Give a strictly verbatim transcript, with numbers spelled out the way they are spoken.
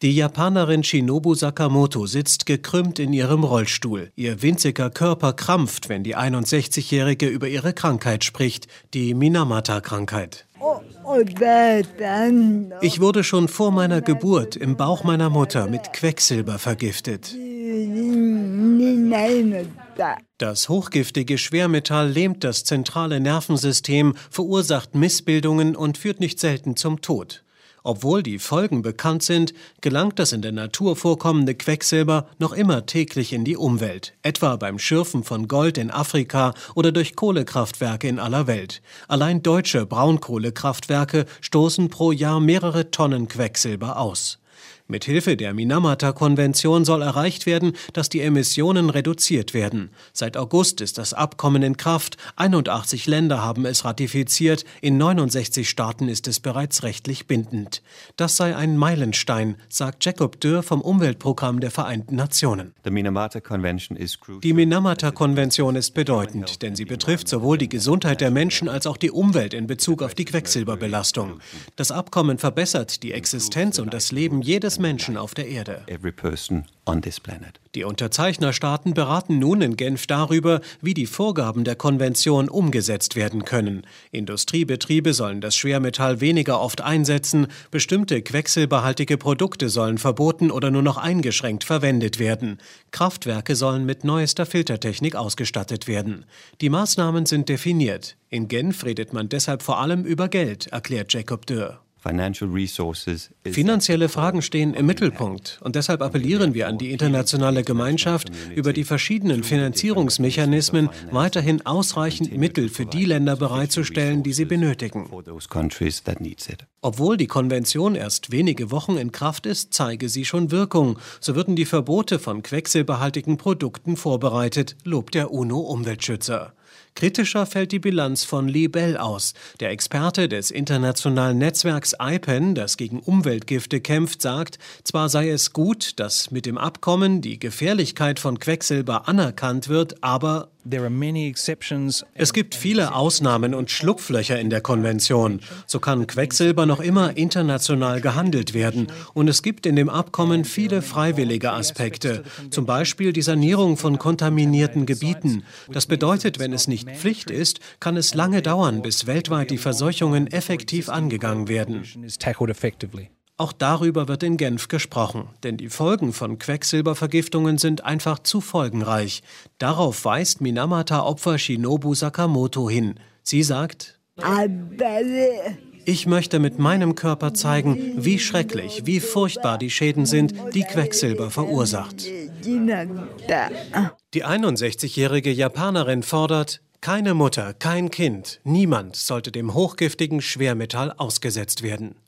Die Japanerin Shinobu Sakamoto sitzt gekrümmt in ihrem Rollstuhl. Ihr winziger Körper krampft, wenn die einundsechzigjährige über ihre Krankheit spricht, die Minamata-Krankheit. Ich wurde schon vor meiner Geburt im Bauch meiner Mutter mit Quecksilber vergiftet. Das hochgiftige Schwermetall lähmt das zentrale Nervensystem, verursacht Missbildungen und führt nicht selten zum Tod. Obwohl die Folgen bekannt sind, gelangt das in der Natur vorkommende Quecksilber noch immer täglich in die Umwelt, etwa beim Schürfen von Gold in Afrika oder durch Kohlekraftwerke in aller Welt. Allein deutsche Braunkohlekraftwerke stoßen pro Jahr mehrere Tonnen Quecksilber aus. Mithilfe der Minamata-Konvention soll erreicht werden, dass die Emissionen reduziert werden. Seit August ist das Abkommen in Kraft. einundachtzig Länder haben es ratifiziert. In neunundsechzig Staaten ist es bereits rechtlich bindend. Das sei ein Meilenstein, sagt Jacob Dürr vom Umweltprogramm der Vereinten Nationen. Die Minamata-Konvention ist bedeutend, denn sie betrifft sowohl die Gesundheit der Menschen als auch die Umwelt in Bezug auf die Quecksilberbelastung. Das Abkommen verbessert die Existenz und das Leben jedes Menschen auf der Erde. Die Unterzeichnerstaaten beraten nun in Genf darüber, wie die Vorgaben der Konvention umgesetzt werden können. Industriebetriebe sollen das Schwermetall weniger oft einsetzen, bestimmte quecksilberhaltige Produkte sollen verboten oder nur noch eingeschränkt verwendet werden. Kraftwerke sollen mit neuester Filtertechnik ausgestattet werden. Die Maßnahmen sind definiert. In Genf redet man deshalb vor allem über Geld, erklärt Jacob Dürr. Finanzielle Fragen stehen im Mittelpunkt und deshalb appellieren wir an die internationale Gemeinschaft, über die verschiedenen Finanzierungsmechanismen weiterhin ausreichend Mittel für die Länder bereitzustellen, die sie benötigen. Obwohl die Konvention erst wenige Wochen in Kraft ist, zeige sie schon Wirkung. So würden die Verbote von quecksilberhaltigen Produkten vorbereitet, lobt der UNO-Umweltschützer. Kritischer fällt die Bilanz von Lee Bell aus. Der Experte des internationalen Netzwerks I P E N, das gegen Umweltgifte kämpft, sagt, zwar sei es gut, dass mit dem Abkommen die Gefährlichkeit von Quecksilber anerkannt wird, aber es gibt viele Ausnahmen und Schlupflöcher in der Konvention. So kann Quecksilber noch immer international gehandelt werden. Und es gibt in dem Abkommen viele freiwillige Aspekte. Zum Beispiel die Sanierung von kontaminierten Gebieten. Das bedeutet, wenn es nicht Pflicht ist, kann es lange dauern, bis weltweit die Verseuchungen effektiv angegangen werden. Auch darüber wird in Genf gesprochen, denn die Folgen von Quecksilbervergiftungen sind einfach zu folgenreich. Darauf weist Minamata-Opfer Shinobu Sakamoto hin. Sie sagt: Ich möchte mit meinem Körper zeigen, wie schrecklich, wie furchtbar die Schäden sind, die Quecksilber verursacht. Die einundsechzigjährige Japanerin fordert: Keine Mutter, kein Kind, niemand sollte dem hochgiftigen Schwermetall ausgesetzt werden.